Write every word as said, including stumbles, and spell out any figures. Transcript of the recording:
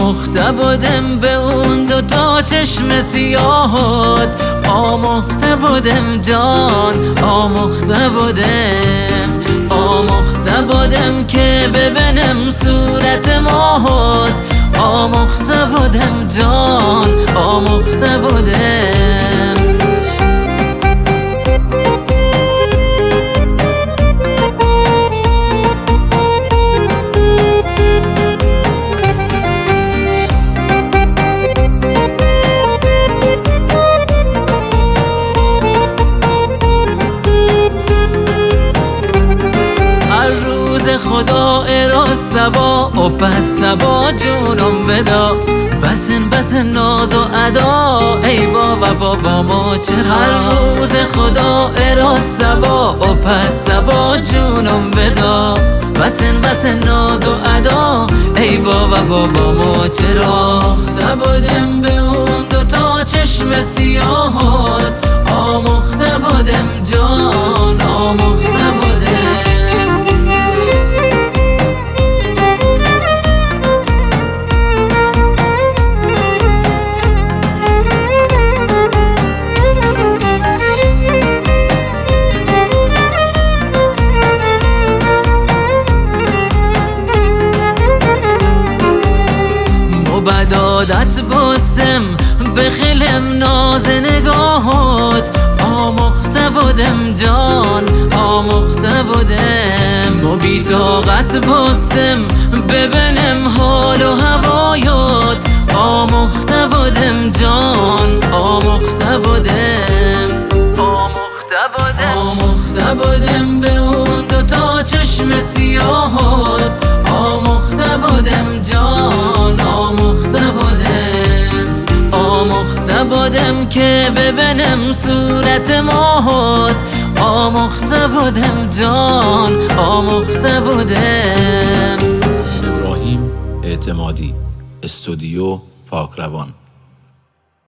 آموخته بودم به اون دو تا چشم سیاهت، آموخته بودم جان، آموخته بودم آموخته بودم که ببینم صورت ماهت، آموخته بودم جان، آموخته بودم. خدا اراز سبا و پس سبا جونم بدا، بسن بسن ناز و ادا ای با وفا با ما چرا. هر روز خدا اراز سبا و پس سبا جونم بدا، بسن بسن ناز و ادا ای با وفا با ما چرا. آموخته بودم به اون دو تا چشم سیاهت، آموخته بودم جان، آموخته بودم. بدادت بستم به خیلم ناز نگاهت، آموخته بودم جان، آموخته بودم. و بی طاقت بستم ببینم حال و هوایت، آموخته بودم جان، آموخته بودم آموخته بودم آموخته بودم به اون دو تا چشم سیاهت، آموخته بودم جان، آموخته بودم آموخته بودم که ببینم صورت ماهت، آموخته بودم جان، آموخته بودم. ابراهیم اعتمادی، استودیو پاکروان.